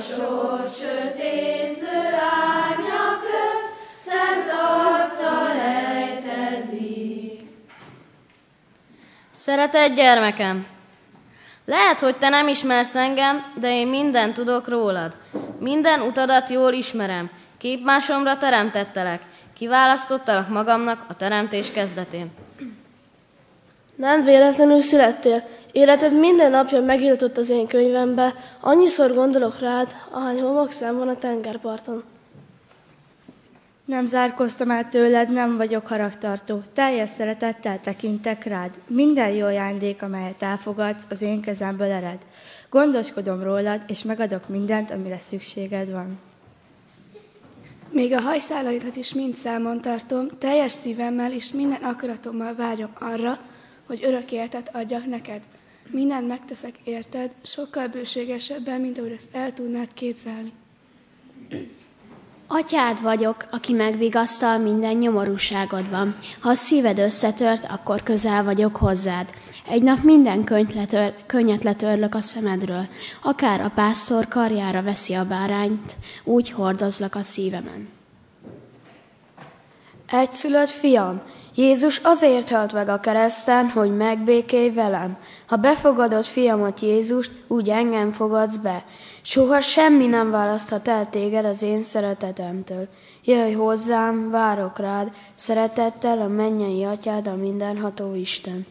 Sors sötétlő árnya közt, szent arca rejtezik. Szeretett gyermekem, lehet, hogy te nem ismersz engem, de én mindent tudok rólad. Minden utadat jól ismerem. Képmásomra teremtettelek. Kiválasztottalak magamnak a teremtés kezdetén. Nem véletlenül születtél. Életed minden napja megiratott az én könyvembe. Annyiszor gondolok rád, ahány homokszám van a tengerparton. Nem zárkóztam el tőled, nem vagyok haragtartó. Teljes szeretettel tekintek rád. Minden jó ajándék, amelyet elfogadsz, az én kezemből ered. Gondoskodom rólad, és megadok mindent, amire szükséged van. Még a hajszálaidat is mind számon tartom, teljes szívemmel és minden akaratommal vágyom arra, hogy örök életet adjak neked. Mindent megteszek érted, sokkal bőségesebben, mint ahogy ezt el tudnád képzelni. Atyád vagyok, aki megvigasztal minden nyomorúságodban. Ha a szíved összetört, akkor közel vagyok hozzád. Egy nap minden letör, könnyet letörlök a szemedről. Akár a pásztor karjára veszi a bárányt, úgy hordozlak a szívemen. Egyszülött fiam, Jézus azért halt meg a kereszten, hogy megbékélj velem. Ha befogadod fiamat Jézust, úgy engem fogadsz be. Soha semmi nem választhat el téged az én szeretetemtől. Jöjj hozzám, várok rád, szeretettel a mennyei atyád, a mindenható Isten.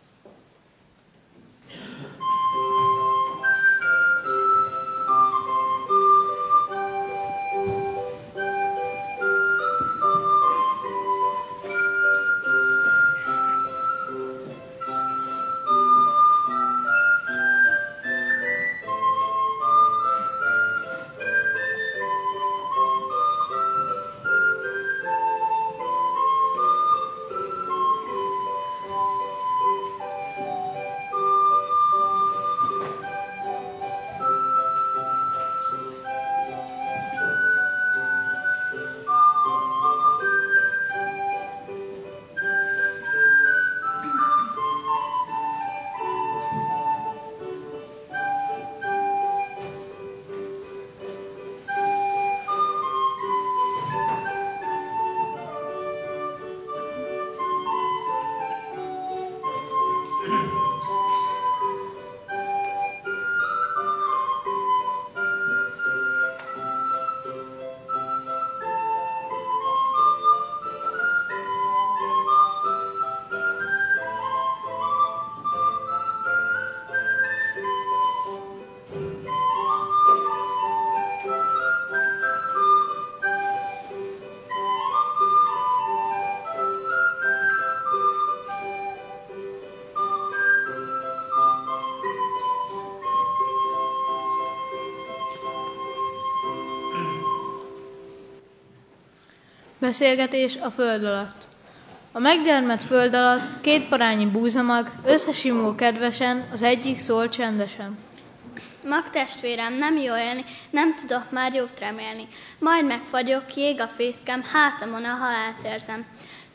Beszélgetés a föld alatt. A meggyermett föld alatt két parányi búzamag, összesimul kedvesen, az egyik szól csendesen. Magtestvérem, nem jó élni, nem tudok már jót remélni. Majd megfagyok, jég a fészkem, hátamon a halált érzem.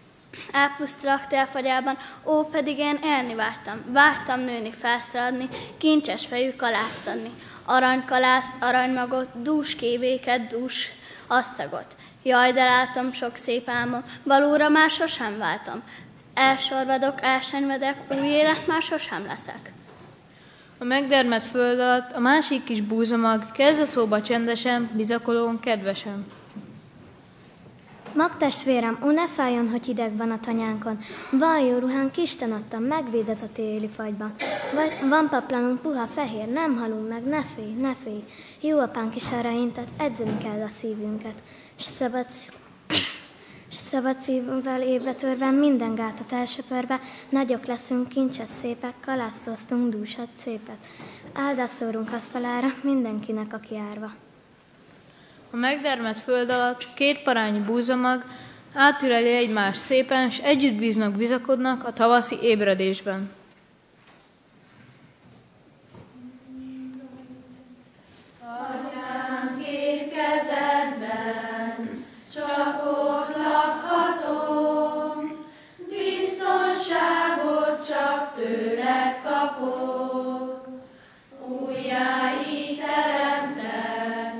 Elpusztulok télfagyában, ó, pedig én élni vártam. Vártam nőni, felszaladni, kincses fejű kalászt adni. Aranykalászt, aranymagot, dús kévéket, dús asztagot. Jaj, de látom sok szép álmom, valóra már sosem váltam. Elsorvadok, elsenyvedek, új élet már sosem leszek. A megdermedt föld alatt a másik kis búzamag kezd a szóba csendesen, bizakodón, kedvesen. Magtestvérem, ó, ne fájjon, hogy hideg van a tanyánkon. Van jó ruhánk, Isten adtam, megvéd ez a téli fagyban. Vagy van paplanunk, puha, fehér, nem halunk meg, ne félj, ne félj. Jó apánk is arra intett, edzeni kell a szívünket. S szabad, s szabad szívünkvel évre törve, minden gátat elsöpörve, nagyok leszünk, kincses szépek, kalásztoztunk dúsat szépet. Áldást szórunk asztalára mindenkinek, aki árva. A megdermedt föld alatt két parányi búzamag átüreli egymást szépen, s együtt bíznak, bizakodnak a tavaszi ébredésben. Atyám, két kezedben csak ott lakhatom, biztonságot csak tőled kapok. Újjá így teremtesz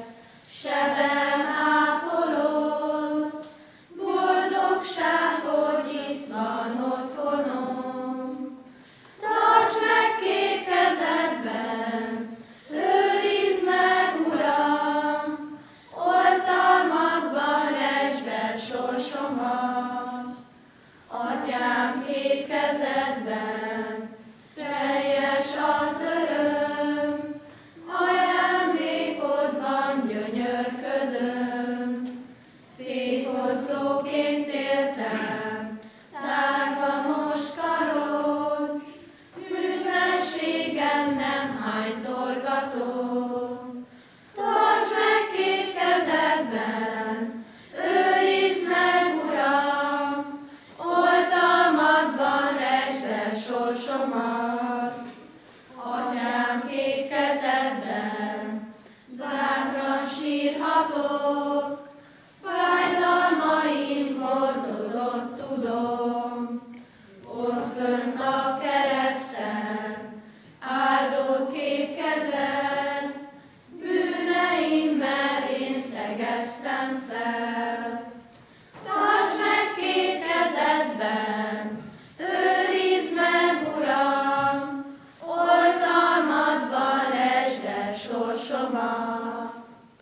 hallhatok, fájdalmaim hordozott tudom. Ott fönt a kereszten áldott két kezed, bűneimmel én szegeztem fel. Tartsd meg két kezedben, őrizd meg, Uram, oltalmadban resd el sorsomat.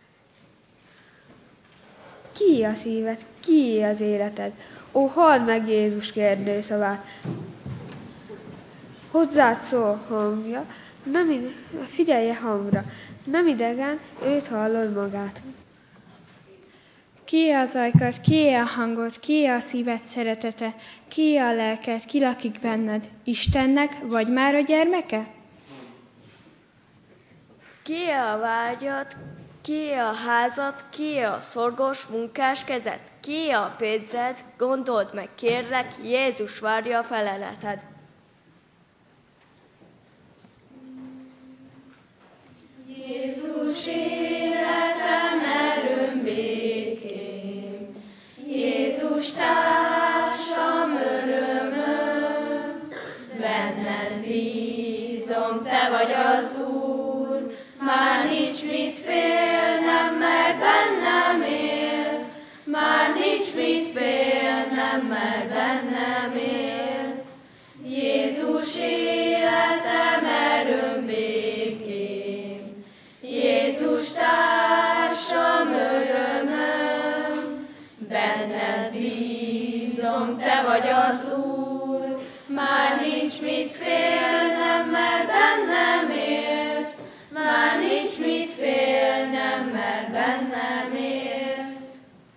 Kié a szíved, kié az életed? Ó, halld meg Jézus kérdőszavát. Hozzád szól hangja, nem ide, figyelje hangra, nem idegen, őt hallod magát. Kié az ajkad, kié a hangod, kié a szíved szeretete, kié a lelked, ki lakik benned? Istennek vagy már a gyermeke? Kié a vágyad, kié a házad, kié a szorgos munkás kezed, kié a pénzed, gondold meg, kérlek, Jézus várja a feleleted. Jézus életem, erőm, békém, Jézus társam, örömöm, benned bízom, te vagy az Úr, már nincs mit félnem, mert bennem élsz, már nincs mit félnem, mert bennem élsz. Jézus életem, erőm, békém, Jézus társam, örömöm, benned bízom, te vagy az Úr, már nincs mit félnem, mert bennem élsz, már nincs mit félnem, mert bennem élsz.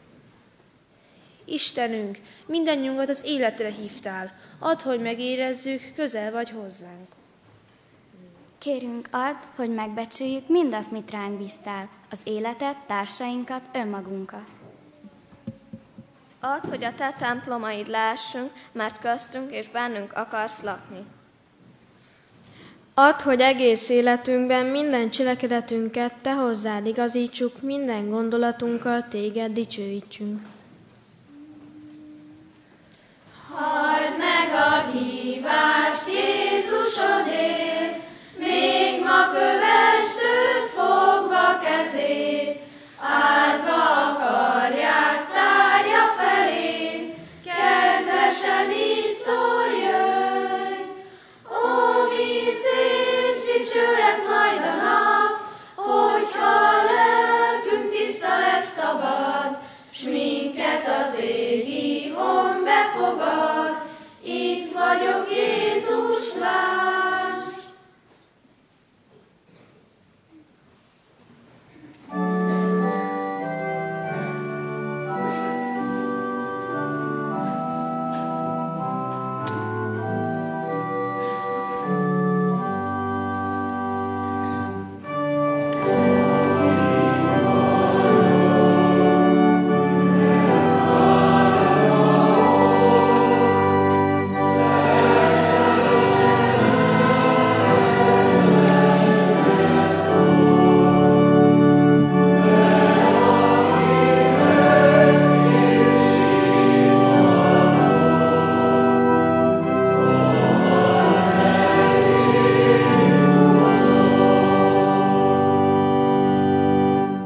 Istenünk, mindannyiunkat az életre hívtál. Add, hogy megérezzük, közel vagy hozzánk. Kérünk, add, hogy megbecsüljük mindazt, mit ránk bíztál, az életet, társainkat, önmagunkat. Add, hogy a te templomaid lássunk, mert köztünk és bennünk akarsz lakni. Add, hogy egész életünkben minden cselekedetünket te hozzád igazítsuk, minden gondolatunkkal téged dicsőítsünk. Halld meg a hívást Jézusodért, még ma követ